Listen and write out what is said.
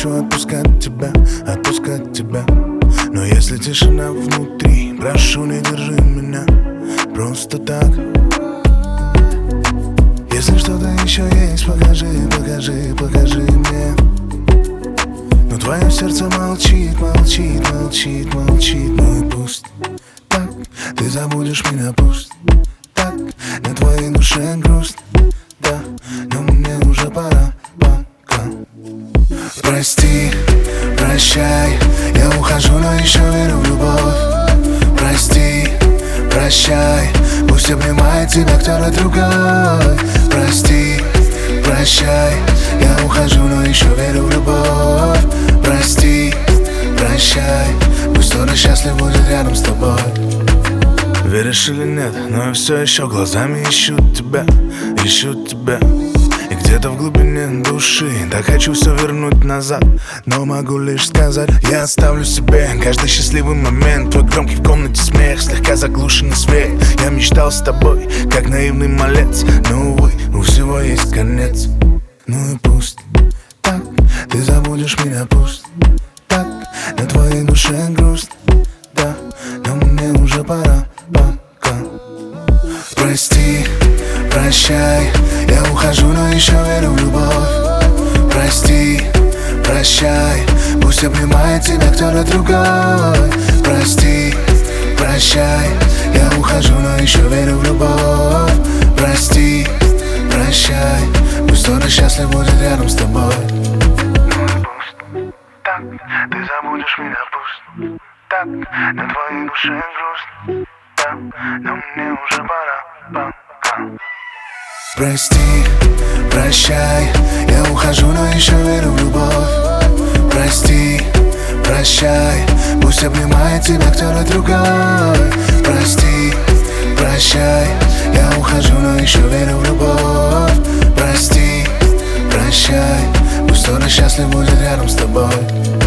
хочу отпускать тебя, отпускать тебя. Но если тишина внутри, прошу, не держи меня просто так. Если что-то еще есть, покажи, покажи, покажи мне. Но твое сердце молчит, молчит, молчит, молчит. Ну и пусть так, ты забудешь меня, пусть так, на твоей душе грусть. Да, но мне уже пора, пока. Прости, прощай, я ухожу, но еще верю в любовь. Прости, прощай, пусть обнимает тебя кто-то другой. Прости, прощай, я ухожу, но еще верю в любовь. Прости, прощай, пусть кто-то счастлив будет рядом с тобой. Веришь или нет, но я все еще глазами ищу тебя, ищу тебя. И где-то в глубине души так хочу все вернуть назад. Но могу лишь сказать, я оставлю себе каждый счастливый момент. Твой громкий в комнате смех, слегка заглушенный свет. Я мечтал с тобой, как наивный малец. Но увы, у всего есть конец. Ну и пусть так, ты забудешь меня, пусть так, на твоей душе грусть. Да, но мне уже пора, пока. Прости, прощай, я ухожу, но еще верю в любовь. Прости, прощай, пусть обнимает тебя кто-то другой. Прости, прощай, я ухожу, но еще верю в любовь. Прости, прощай, пусть кто-то счастлив будет рядом с тобой. Так, ты забудешь меня, пусть так, на твоей душе грусть. Да, но мне уже пора, пока. Прости, прощай, я ухожу, но еще верю в любовь. Прости, прощай, пусть обнимает тебя кто-то другой. Прости, прощай, я ухожу, но еще верю в любовь. Прости, прощай, пусть кто-то счастлив будет рядом с тобой.